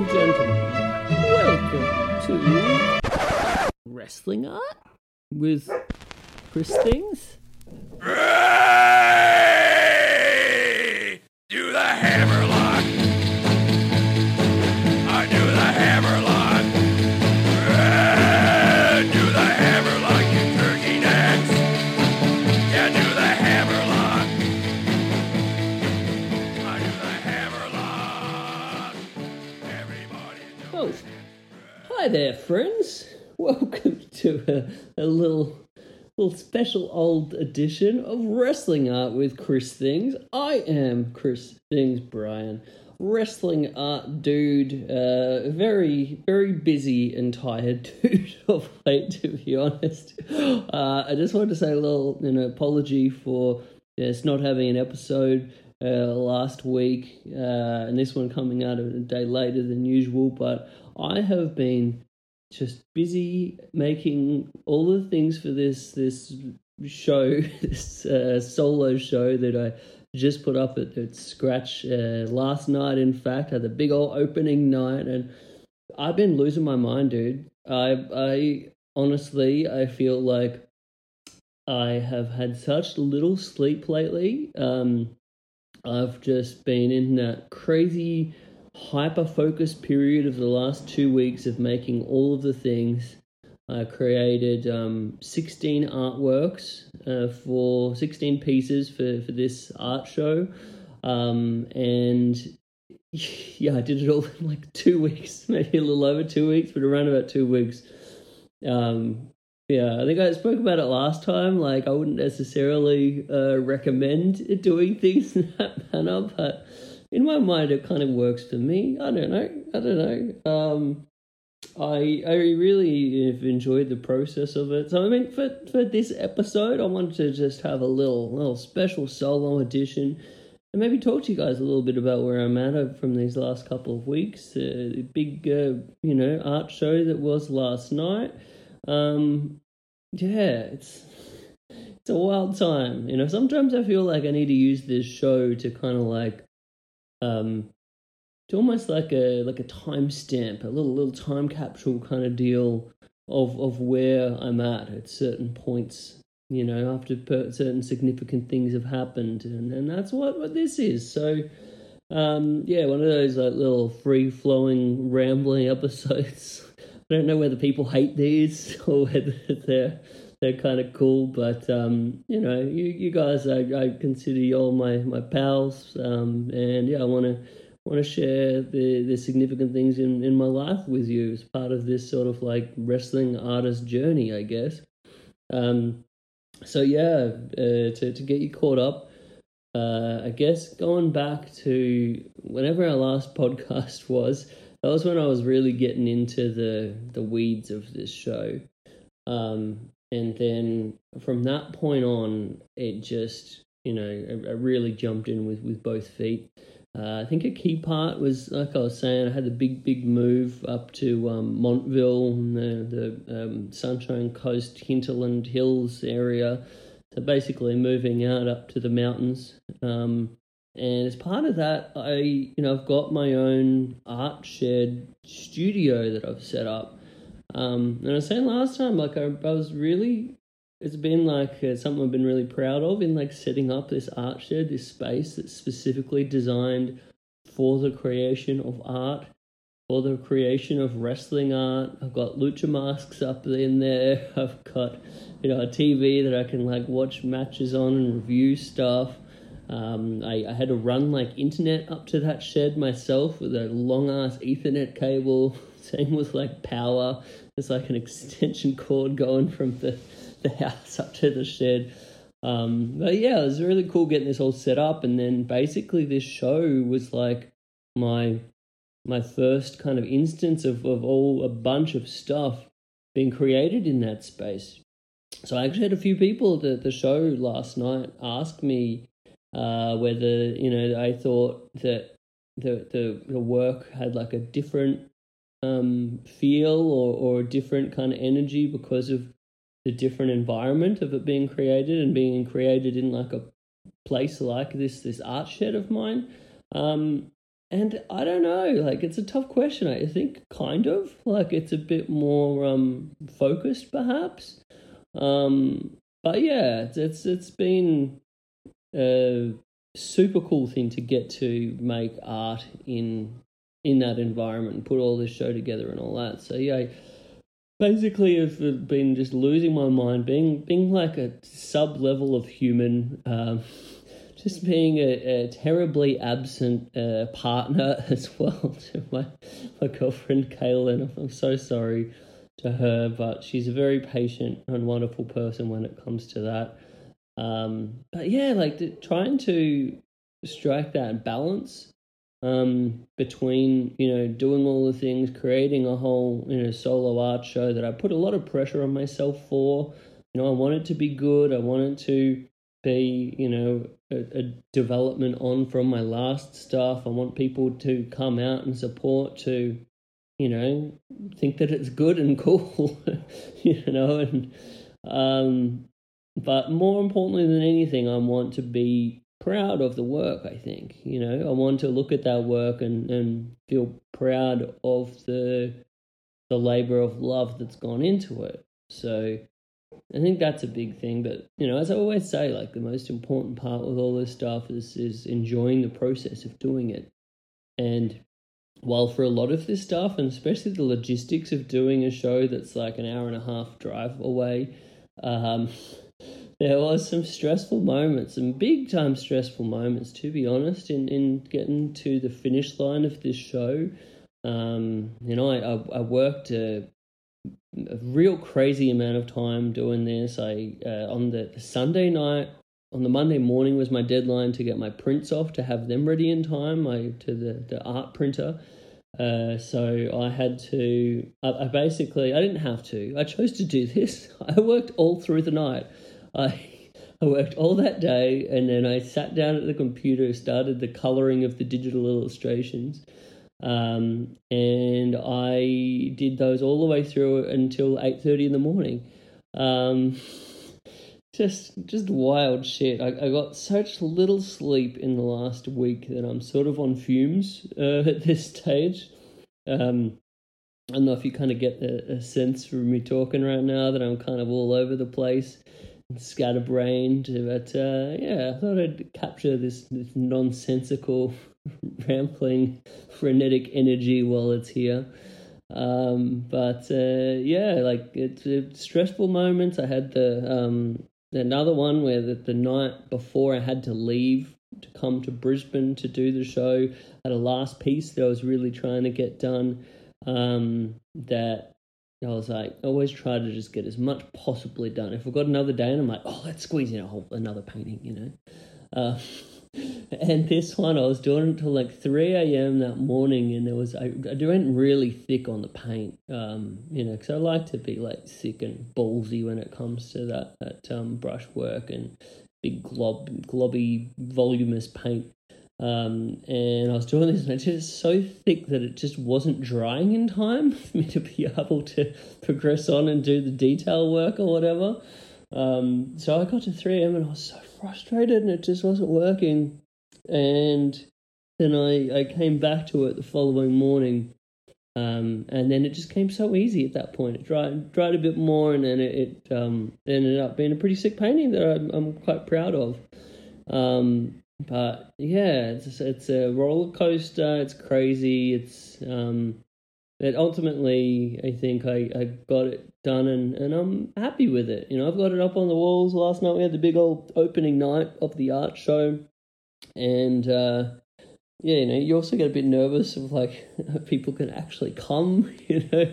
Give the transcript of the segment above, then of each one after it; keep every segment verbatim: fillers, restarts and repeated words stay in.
and gentlemen, welcome to Wrestling Art with Chris Things. Ray! Do the hammerlock! I do the hammerlock! Ray! Do the hammerlock, you turkey necks! Yeah, do the hammerlock! I do the hammerlock! Everybody do Oh, hi there, friends. Welcome to a, a little... little special old edition of Wrestling Art with Chris Things. I am Chris Things Brian, wrestling art dude, uh, very, very busy and tired dude of late, to be honest. Uh, I just wanted to say a little, you know, apology for just not having an episode uh, last week, uh, and this one coming out a day later than usual, but I have been just busy making all the things for this this show, this uh, solo show that I just put up at, at Scratch uh, last night. In fact, had the big old opening night, and I've been losing my mind, dude. I I honestly I feel like I have had such little sleep lately. Um, I've just been in that crazy hyper-focused period of the last two weeks of making all of the things. I created um, sixteen artworks uh, for sixteen pieces for, for this art show. Um, and yeah, I did it all in like two weeks, maybe a little over two weeks, but around about two weeks. Um, yeah, I think I spoke about it last time. Like, I wouldn't necessarily uh, recommend doing things in that manner, but in my mind, it kind of works for me. I don't know. I don't know. Um, I I really have enjoyed the process of it. So I mean, for for this episode, I wanted to just have a little little special solo edition, and maybe talk to you guys a little bit about where I'm at from these last couple of weeks. Uh, the big uh, you know art show that was last night. Um, yeah, it's it's a wild time. You know, sometimes I feel like I need to use this show to kind of like. Um, it's almost like a like a timestamp, a little little time capsule kind of deal of of where I'm at at certain points. You know, after per- certain significant things have happened, and, and that's what, what this is. So, um, yeah, one of those like little free flowing rambling episodes. I don't know whether people hate these or whether they're they're kind of cool, but um, you know, you, you guys, I, I consider you all my my pals, um, and yeah, I want to want to share the, the significant things in, in my life with you as part of this sort of like wrestling artist journey, I guess. Um, so yeah, uh, to to get you caught up, uh, I guess going back to whenever our last podcast was, that was when I was really getting into the the weeds of this show. Um, And then from that point on, it just, you know, I, I really jumped in with, with both feet. Uh, I think a key part was, like I was saying, I had the big, big move up to um, Montville, the, the um, Sunshine Coast, Hinterland Hills area. So basically moving out up to the mountains. Um, and as part of that, I, you know, I've got my own art shed studio that I've set up. Um, and I was saying last time, like, I, I was really, it's been like uh, something I've been really proud of in like setting up this art shed, this space that's specifically designed for the creation of art, for the creation of wrestling art. I've got lucha masks up in there. I've got, you know, a T V that I can like watch matches on and review stuff. Um, I, I had to run like internet up to that shed myself with a long ass Ethernet cable. Same with like power. There's like an extension cord going from the, the house up to the shed. Um, but yeah, it was really cool getting this all set up. And then basically this show was like my my first kind of instance of, of all a bunch of stuff being created in that space. So I actually had a few people at the show last night ask me uh, whether, you know, I thought that the, the, the work had like a different um, feel or, or a different kind of energy because of the different environment of it being created and being created in like a place like this, this art shed of mine. Um, and I don't know, like it's a tough question. I think kind of like it's a bit more um focused perhaps. Um, but yeah, it's it's, it's been a super cool thing to get to make art in in that environment and put all this show together and all that. So yeah, basically I've been just losing my mind, being being like a sub level of human, um, just being a, a terribly absent uh, partner as well to my my girlfriend Kaylin. I'm so sorry to her, but she's a very patient and wonderful person when it comes to that. Um, but yeah, like the, trying to strike that balance um, between, you know, doing all the things, creating a whole, you know, solo art show that I put a lot of pressure on myself for. You know, I want it to be good. I want it to be, you know, a, a development on from my last stuff. I want people to come out and support, to, you know, think that it's good and cool, you know, and, um, but more importantly than anything, I want to be proud of the work, I think. You know, I want to look at that work and, and feel proud of the the labor of love that's gone into it. So I think that's a big thing. But, you know, as I always say, like the most important part with all this stuff is is enjoying the process of doing it. And while for a lot of this stuff, and especially the logistics of doing a show that's like an hour and a half drive away, um, there was some stressful moments, some big time stressful moments, to be honest, in, in getting to the finish line of this show. Um, you know, I, I, I worked a, a real crazy amount of time doing this. I uh, on the, the Sunday night, on the Monday morning was my deadline to get my prints off, to have them ready in time, I, to the, the art printer. Uh, so I had to, I, I basically, I didn't have to, I chose to do this. I worked all through the night. I I worked all that day, and then I sat down at the computer, started the coloring of the digital illustrations, um, and I did those all the way through until eight thirty in the morning. Um, just just wild shit. I, I got such little sleep in the last week that I'm sort of on fumes uh, at this stage. Um, I don't know if you kind of get a, a sense from me talking right now that I'm kind of all over the place, scatterbrained, but uh, yeah, I thought I'd capture this, this nonsensical, rambling, frenetic energy while it's here. Um, but uh, yeah, like it's uh, stressful moments. I had the um, another one where the, the night before I had to leave to come to Brisbane to do the show. I had a last piece that I was really trying to get done. Um, that I was like, I always try to just get as much possibly done. If I've got another day and I'm like, oh, let's squeeze in a whole another painting, you know. Uh, and this one, I was doing it until like three a.m. that morning, and there was I, I went really thick on the paint, um, you know, because I like to be like thick and ballsy when it comes to that that um, brush work and big glob globby voluminous paint. Um, and I was doing this, and it's just so thick that it just wasn't drying in time for me to be able to progress on and do the detail work or whatever. Um, so I got to three a.m. and I was so frustrated, and it just wasn't working. And then I, I came back to it the following morning, um, and then it just came so easy at that point. It dried, dried a bit more, and then it, it um, ended up being a pretty sick painting that I'm, I'm quite proud of. Um, But yeah, it's it's a roller coaster. It's crazy. It's um, but ultimately, I think I, I got it done, and, and I'm happy with it. You know, I've got it up on the walls. Last night we had the big old opening night of the art show, and uh, yeah, you know, you also get a bit nervous of like people can actually come. You know,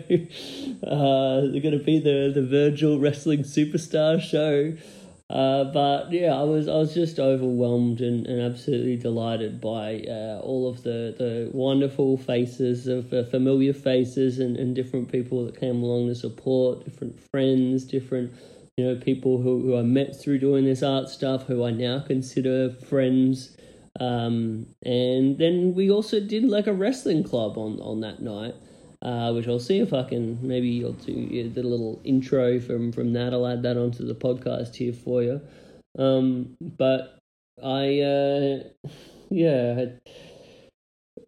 uh, they're going to be the the Virgil Wrestling Superstar show. Uh, but yeah, I was I was just overwhelmed and, and absolutely delighted by uh, all of the, the wonderful faces of uh, familiar faces and, and different people that came along to support, different friends, different you know people who, who I met through doing this art stuff, who I now consider friends. Um, and then we also did like a wrestling club on, on that night. Uh, which I'll see if I can, maybe I'll do yeah, the little intro from, from that. I'll add that onto the podcast here for you. Um, but I, uh, yeah,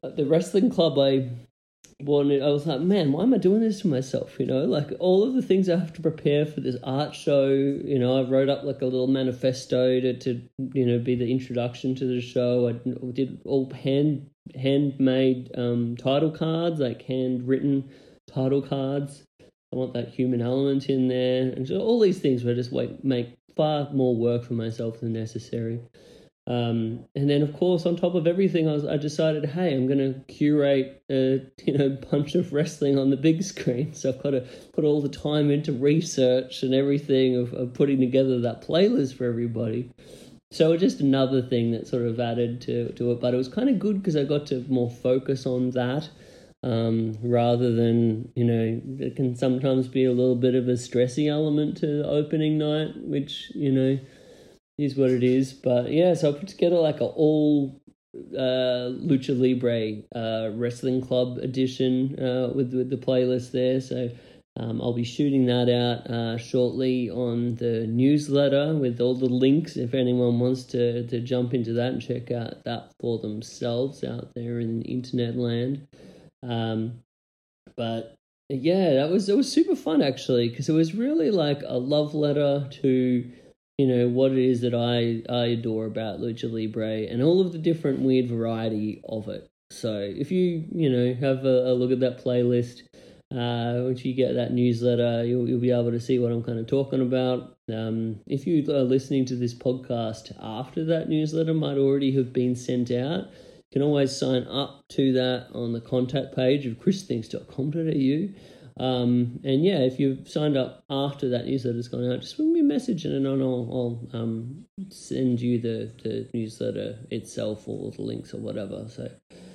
the wrestling club I wanted, I was like, man, why am I doing this to myself? You know, like all of the things I have to prepare for this art show. You know, I wrote up like a little manifesto to, to you know, be the introduction to the show. I did all hand handmade um, title cards, like handwritten title cards. I want that human element in there, and so all these things were just like make far more work for myself than necessary. Um, and then, of course, on top of everything, I was I decided, hey, I'm going to curate a you know bunch of wrestling on the big screen. So I've got to put all the time into research and everything of, of putting together that playlist for everybody. So just another thing that sort of added to, to it. But it was kind of good because I got to more focus on that um, rather than, you know, it can sometimes be a little bit of a stressy element to the opening night, which, you know, is what it is. But yeah, so I put together like a all uh, Lucha Libre uh, Wrestling Club edition uh, with, with the playlist there. So um, I'll be shooting that out uh, shortly on the newsletter with all the links if anyone wants to, to jump into that and check out that for themselves out there in internet land. Um, but yeah, that was, it was super fun actually, because it was really like a love letter to, you know, what it is that I, I adore about Lucha Libre and all of the different weird variety of it. So if you, you know, have a, a look at that playlist, uh, once you get that newsletter, you'll, you'll be able to see what I'm kind of talking about. Um, if you are listening to this podcast after that newsletter might already have been sent out, you can always sign up to that on the contact page of chris thinks dot com dot a u. Um, and yeah, if you've signed up after that newsletter's gone out, just send me a message and I'll, I'll um, send you the, the newsletter itself or the links or whatever. So,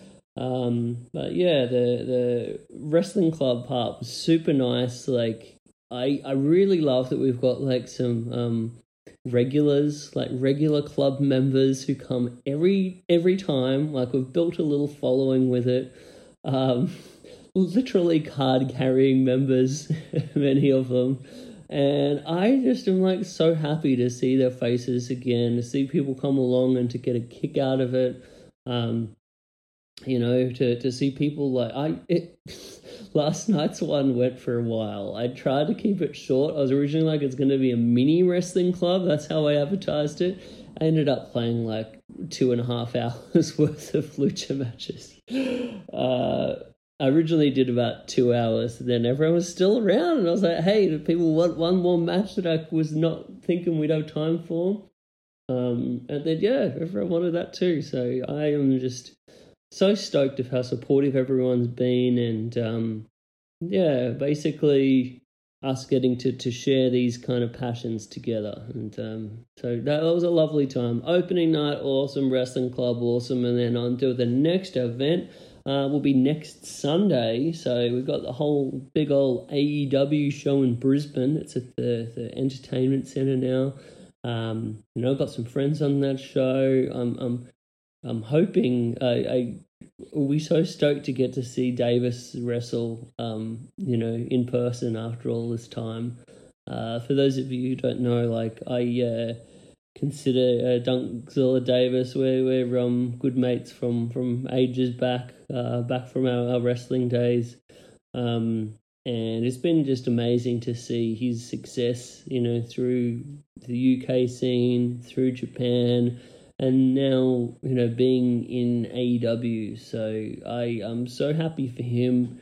um, but yeah, the, the wrestling club part was super nice. Like, I, I really love that we've got like some, um, regulars, like regular club members who come every, every time. Like we've built a little following with it. Um, literally card-carrying members, many of them. And I just am, like, so happy to see their faces again, to see people come along and to get a kick out of it. Um, you know, to, to see people, like, I... It, last night's one went for a while. I tried to keep it short. I was originally like, it's going to be a mini wrestling club. That's how I advertised it. I ended up playing, like, two and a half hours worth of lucha matches. Uh... I originally did about two hours, and then everyone was still around, and I was like, hey, do people want one more match that I was not thinking we'd have time for? Um, and then, yeah, everyone wanted that too, so I am just so stoked of how supportive everyone's been, and, um, yeah, basically us getting to, to share these kind of passions together, and um, so that was a lovely time. Opening night, awesome, wrestling club, awesome, and then on to the next event. Uh, will be next Sunday, so we've got the whole big old A E W show in Brisbane. It's at the, the Entertainment Centre now. Um, you know, I've got some friends on that show. I'm I'm I'm hoping I, I we're so stoked to get to see Davis wrestle. Um, you know, in person after all this time. Uh, for those of you who don't know, like I. Uh, consider uh, Dunkzilla Davis. We're, we're um, good mates from, from ages back, uh, back from our, our wrestling days. Um, and it's been just amazing to see his success, you know, through the U K scene, through Japan, and now, you know, being in A E W. So I, I'm so happy for him.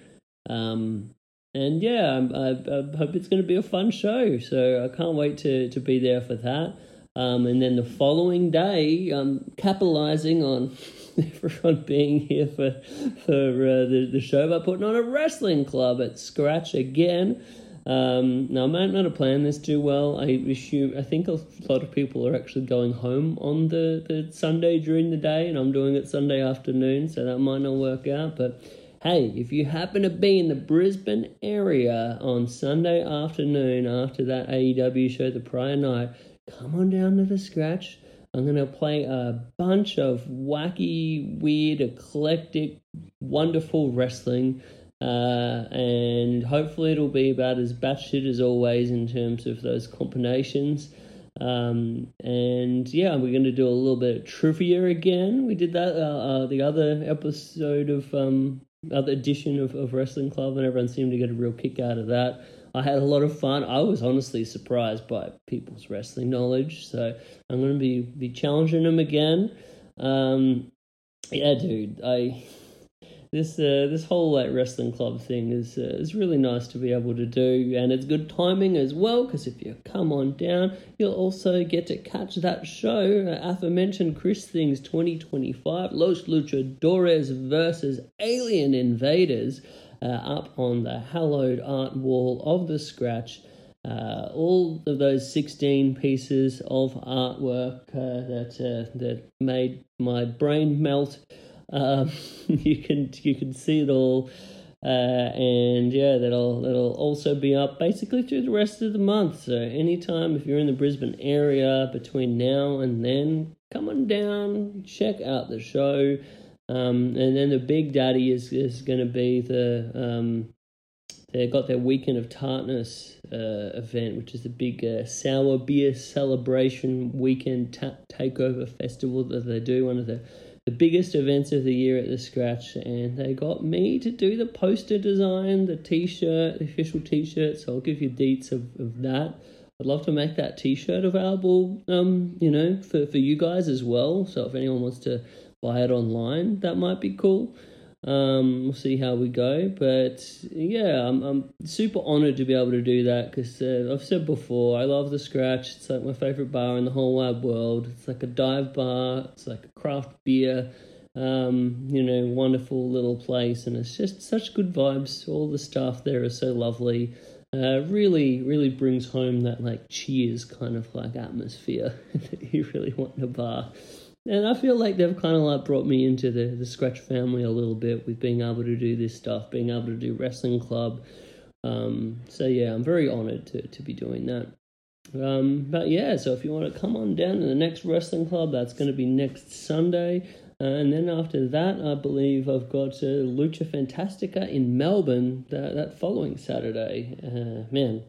Um, and yeah, I, I hope it's going to be a fun show. So I can't wait to, to be there for that. Um, and then the following day, um, capitalizing on everyone being here for for uh, the, the show by putting on a wrestling club at Scratch again. Um, now, I might not have planned this too well. I assume, I think a lot of people are actually going home on the, the Sunday during the day, and I'm doing it Sunday afternoon, so that might not work out. But hey, if you happen to be in the Brisbane area on Sunday afternoon after that A E W show the prior night, come on down to the Scratch. I'm going to play a bunch of wacky, weird, eclectic, wonderful wrestling. Uh, and hopefully it'll be about as batshit as always in terms of those combinations. Um, and yeah, we're going to do a little bit of trivia again. We did that uh, uh, the other episode of um, other edition of, of Wrestling Club, and everyone seemed to get a real kick out of that. I had a lot of fun. I was honestly surprised by people's wrestling knowledge, so I'm going to be be challenging them again. Um, yeah, dude, I. This uh, this whole like wrestling club thing is uh, is really nice to be able to do, and it's good timing as well, because if you come on down, you'll also get to catch that show, uh, aforementioned Chris Things twenty twenty-five, Los Luchadores versus Alien Invaders, uh, up on the hallowed art wall of the Scratch. Uh, all of those sixteen pieces of artwork uh, that uh, that made my brain melt. Um, you can you can see it all, uh, and yeah, that'll that'll also be up basically through the rest of the month. So anytime if you're in the Brisbane area between now and then, come on down, check out the show, um, and then the big daddy is is going to be the um, they got their Weekend of Tartness uh, event, which is the big uh, sour beer celebration weekend ta- takeover festival that they do, one of the the biggest events of the year at the Scratch, and they got me to do the poster design, the t-shirt, the official t-shirt, so I'll give you deets of, of that. I'd love to make that t-shirt available, um, you know, for, for you guys as well, so if anyone wants to buy it online, that might be cool. Um, we'll see how we go, but yeah, I'm I'm super honored to be able to do that, because uh, I've said before, I love the Scratch. It's like my favorite bar in the whole wide world. It's like a dive bar, it's like a craft beer, um, you know, wonderful little place, and it's just such good vibes. All the staff there is so lovely. Uh, really, really brings home that like Cheers kind of like atmosphere that you really want in a bar. And I feel like they've kind of like brought me into the, the Scratch family a little bit with being able to do this stuff, being able to do Wrestling Club. Um, so yeah, I'm very honoured to, to be doing that. Um, but yeah, so if you want to come on down to the next Wrestling Club, that's going to be next Sunday. Uh, and then after that, I believe I've got uh, Lucha Fantastica in Melbourne that, that following Saturday. Uh, man,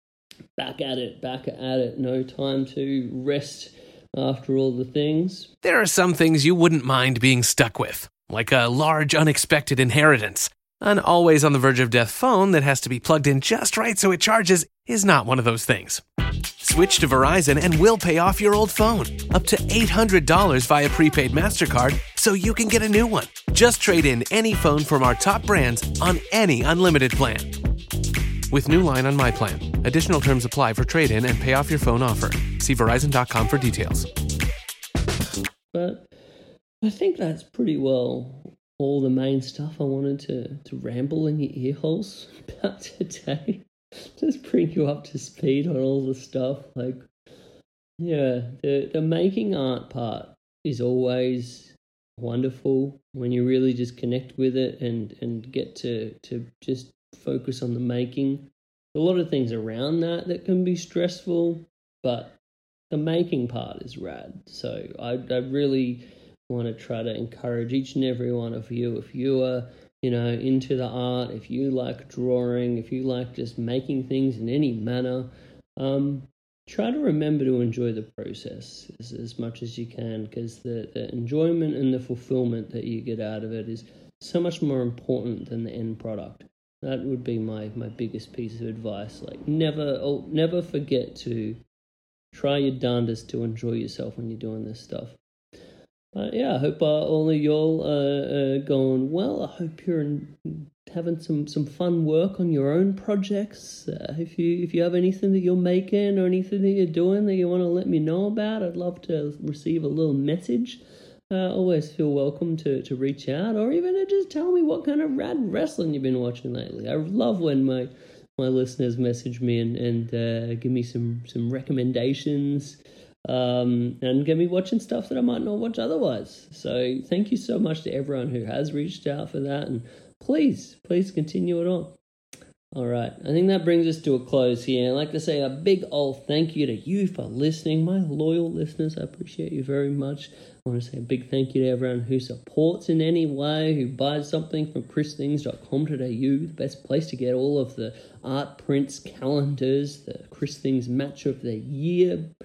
back at it, back at it. No time to rest after all the things. There are some things you wouldn't mind being stuck with, like a large unexpected inheritance. An always on the verge of death phone that has to be plugged in just right so it charges is not one of those things. Switch to Verizon and we'll pay off your old phone, up to eight hundred dollars via prepaid MasterCard, so you can get a new one. Just trade in any phone from our top brands on any unlimited plan. With new line on My Plan. Additional terms apply for trade-in and pay off your phone offer. See Verizon dot com for details. But I think that's pretty well all the main stuff I wanted to, to ramble in your ear holes about today. Just bring you up to speed on all the stuff. Like, yeah, the, the making art part is always wonderful when you really just connect with it and, and get to, to just focus on the making. A lot of things around that that can be stressful, but the making part is rad. So I, I really want to try to encourage each and every one of you, if you are, you know, into the art, if you like drawing, if you like just making things in any manner, um, try to remember to enjoy the process as, as much as you can, because the, the enjoyment and the fulfillment that you get out of it is so much more important than the end product. That would be my, my biggest piece of advice. Like, never oh, never forget to try your darndest to enjoy yourself when you're doing this stuff. Uh, yeah, I hope uh, all of y'all are uh, going well. I hope you're in, having some, some fun work on your own projects. Uh, if you if you have anything that you're making or anything that you're doing that you want to let me know about, I'd love to receive a little message. Uh, always feel welcome to, to reach out, or even to just tell me what kind of rad wrestling you've been watching lately. I love when my my listeners message me and, and uh, give me some, some recommendations. Um, and get me watching stuff that I might not watch otherwise. So thank you so much to everyone who has reached out for that, and please, please continue it on. All right, I think that brings us to a close here. I'd like to say a big old thank you to you for listening, my loyal listeners. I appreciate you very much. I want to say a big thank you to everyone who supports in any way, who buys something from chris things dot com dot a u, the best place to get all of the art prints, calendars, the Chris Things match of the year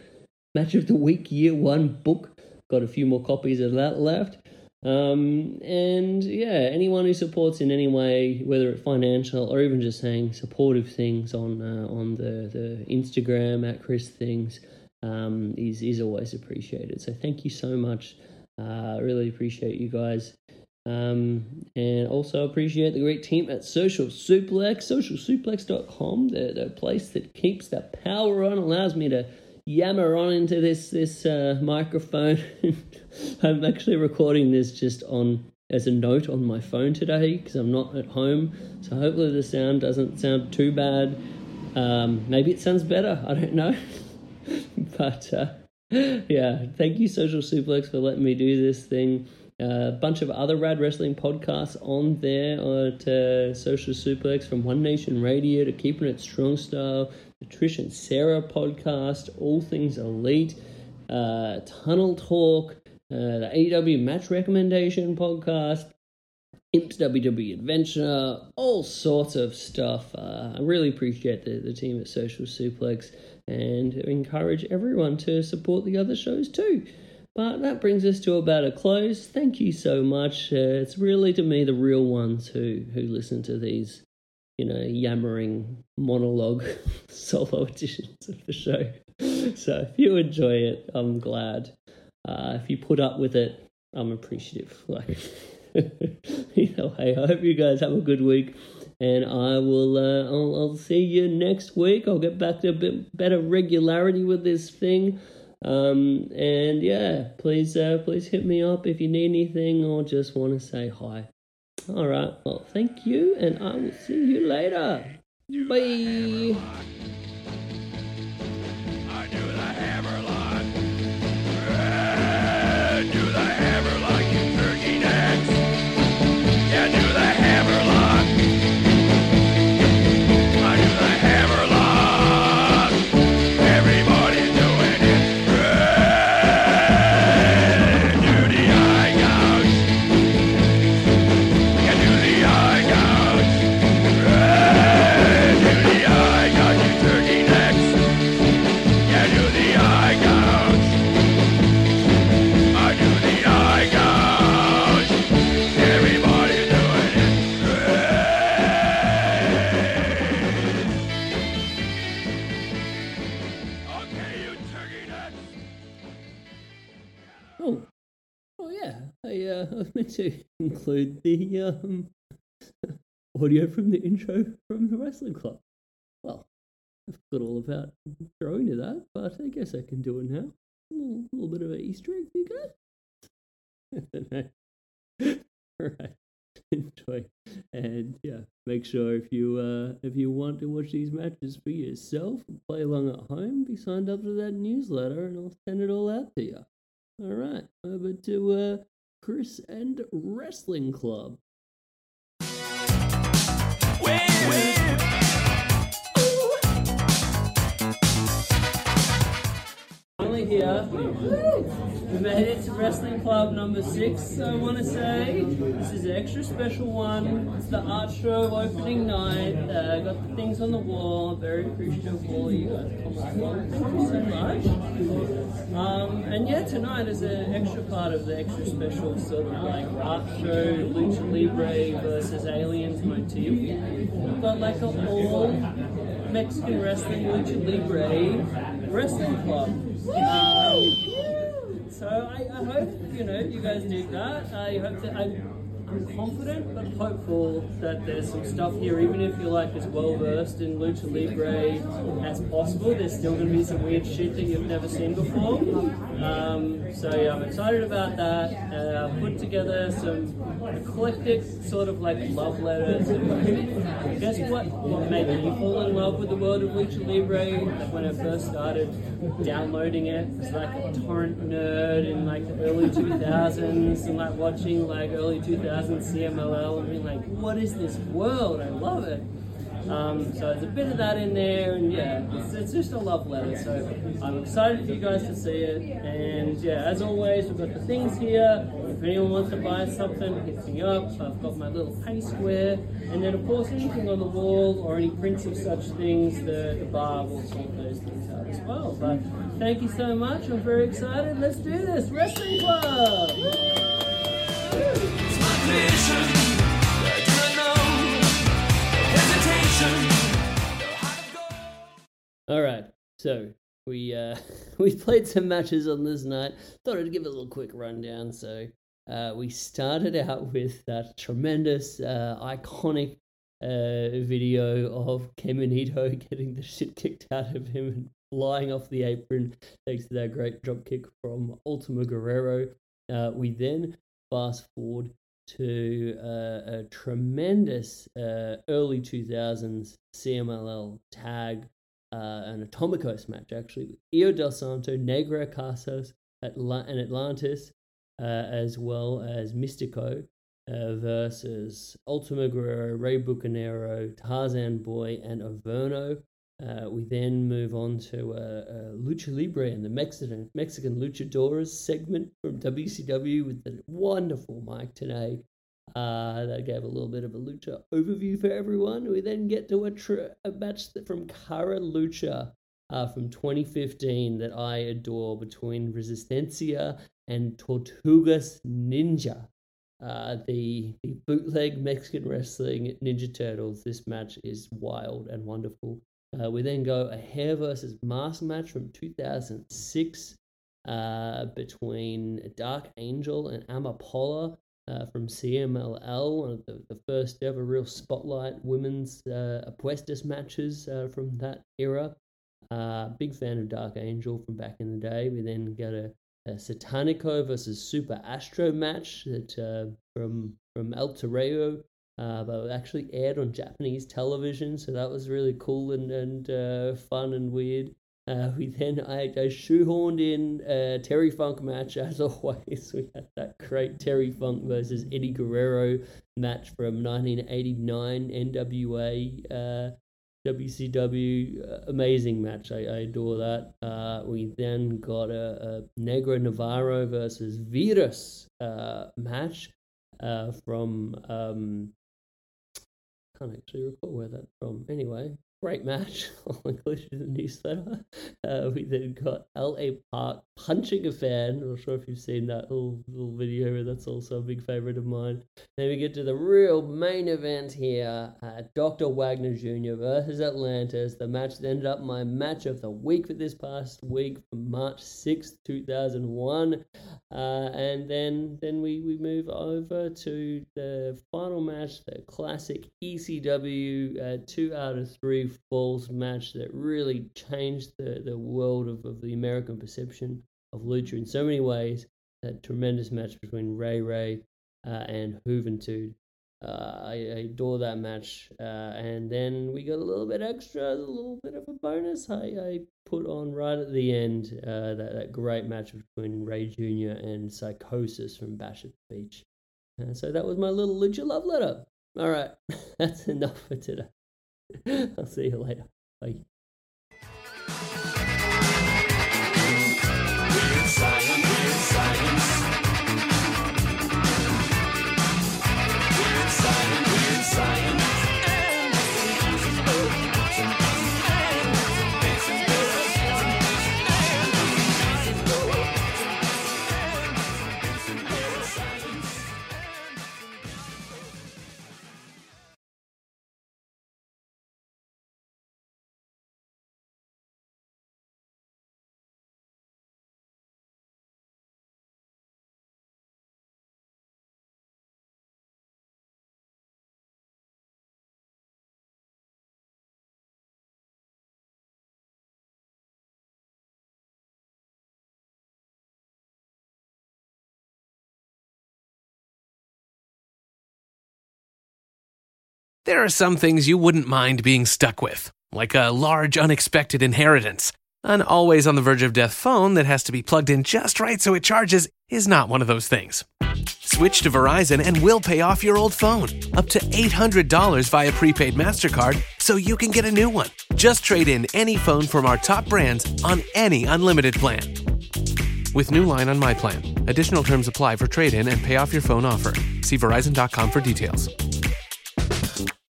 Match of the Week Year One book. Got a few more copies of that left. Um, and yeah, anyone who supports in any way, whether it's financial or even just saying supportive things on uh, on the, the Instagram at Chris Things, um, is, is always appreciated. So thank you so much. I uh, really appreciate you guys. Um, and also appreciate the great team at Social Suplex, social suplex dot com, the, the place that keeps the power on, allows me to yammer on into this this uh, microphone. I'm actually recording this just on as a note on my phone today because I'm not at home, so hopefully the sound doesn't sound too bad. Um, maybe it sounds better, I don't know. But uh, yeah, thank you Social Suplex for letting me do this thing. Uh, a bunch of other rad wrestling podcasts on there at uh, Social Suplex, from One Nation Radio to Keeping It Strong Style, the Trish and Sarah podcast, All Things Elite, uh, Tunnel Talk, uh, the A E W Match Recommendation podcast, Imp's W W E Adventure, all sorts of stuff. Uh, I really appreciate the, the team at Social Suplex and encourage everyone to support the other shows too. But that brings us to about a close. Thank you so much. Uh, it's really, to me, the real ones who, who listen to these, you know, yammering monologue solo editions of the show. So if you enjoy it, I'm glad. Uh, if you put up with it, I'm appreciative. Like, you know, hey, I hope you guys have a good week. And I will, uh, I'll, I'll see you next week. I'll get back to a bit better regularity with this thing. Um, and yeah, please, uh, please hit me up if you need anything or just want to say hi. All right. Well, thank you, and I will see you later. Bye. I do the hammerlock. Uh, do the hammerlock, you turkey necks. Yeah, do the hammerlock. I do the hammerlock. Everybody's doing it. To include the um, audio from the intro from the Wrestling Club. Well, I forgot all about throwing to that, but I guess I can do it now. A little, little bit of an Easter egg for you guys. Alright, enjoy. And yeah, make sure if you uh, if you want to watch these matches for yourself, play along at home, be signed up to that newsletter, and I'll send it all out to you. Alright, over to uh, Chris and Wrestling Club. Finally here. We made it to Wrestling Club number six, I want to say. This is an extra special one. It's the art show opening night. Uh, got the things on the wall. Very appreciative of all you guys coming along. Thank you so much. Um, and yeah, tonight is an extra part of the extra special sort of like art show, Lucha Libre versus Aliens motif. We've got like a all Mexican wrestling Lucha Libre wrestling club. Um, so I, I hope, you know, you guys dig that. I hope that I, I'm confident but hopeful that there's some stuff here, even if you're like as well versed in Lucha Libre as possible. There's still going to be some weird shit that you've never seen before. Um, so yeah, I'm excited about that. Uh, put together some eclectic sort of like love letters. And guess what? What made me fall in love with the world of Lucha Libre? Like when I first started downloading it, as like a torrent nerd in like the early two thousands, and like watching like early two thousands C M L L and being like, what is this world? I love it. Um, so there's a bit of that in there, and yeah, it's, it's just a love letter. So I'm excited for you guys to see it. And yeah, as always, we've got the things here. If anyone wants to buy something, hit me up. I've got my little pay square, and then of course anything on the wall or any prints of such things, the, the bar will sort those things out as well. But Thank you so much. I'm very excited. Let's do this. Wrestling Club! It's my creation. I do not know hesitation. All right, so we uh, we played some matches on this night. Thought I'd give a little quick rundown. So uh, we started out with that tremendous, uh, iconic uh, video of Caminito getting the shit kicked out of him and flying off the apron thanks to that great drop kick from Ultimo Guerrero. Uh, we then fast forward to uh, a tremendous uh, early two thousands C M L L tag, uh, an Atomicos match actually, with Io Del Santo, Negra Casas, Atla- and Atlantis, uh, as well as Mystico uh, versus Ultimo Guerrero, Rey Bucanero, Tarzan Boy, and Averno. Uh, we then move on to uh, uh, Lucha Libre and the Mexican Mexican Luchadores segment from W C W with the wonderful Mike Tenay. Uh, that gave a little bit of a lucha overview for everyone. We then get to a, tr- a match that from Cara Lucha uh, from twenty fifteen that I adore between Resistencia and Tortugas Ninja. Uh, the, the bootleg Mexican wrestling Ninja Turtles. This match is wild and wonderful. Uh, we then go a hair versus mask match from two thousand six uh, between Dark Angel and Amapola uh, from C M L L, one of the, the first ever real spotlight women's uh, apuestas matches uh, from that era. Uh, big fan of Dark Angel from back in the day. We then got a, a Satanico versus Super Astro match that uh, from from El Toreo. Uh, but it actually aired on Japanese television, so that was really cool and, and uh, fun and weird. Uh, we then, I, I shoehorned in a Terry Funk match, as always. We had that great Terry Funk versus Eddie Guerrero match from nineteen eighty-nine, N W A, uh, W C W. Uh, amazing match, I, I adore that. Uh, we then got a, a Negro Navarro versus Virus uh, match uh, from... Um, can't actually recall where that's from. Anyway, great match. I'll include it in the newsletter. Uh, we then got L A Park punching a fan. I'm not sure if you've seen that little, little video. That's also a big favorite of mine. Then we get to the real main event here. Uh, Doctor Wagner Junior versus Atlantis. The match that ended up my match of the week for this past week from March sixth, two thousand one. Uh, and then then we, we move over to the final match, the classic E C W uh, two out of three falls match that really changed the, the world of, of the American perception of lucha in so many ways. That tremendous match between Ray Ray uh, and Juventud. Uh, I, I adore that match. Uh, and then we got a little bit extra, a little bit of a bonus. I, I put on right at the end uh, that, that great match between Ray Junior and Psychosis from Bash at the Beach. Uh, so that was my little lucha love letter. All right, that's enough for today. I'll see you later. Bye. Weird science, weird science. Weird science, weird science. There are some things you wouldn't mind being stuck with, like a large unexpected inheritance. An always on the verge of death phone that has to be plugged in just right so it charges is not one of those things. Switch to Verizon and we'll pay off your old phone, up to eight hundred dollars via prepaid MasterCard, so you can get a new one. Just trade in any phone from our top brands on any unlimited plan. With new line on My Plan. Additional terms apply for trade-in and pay off your phone offer. See Verizon dot com for details.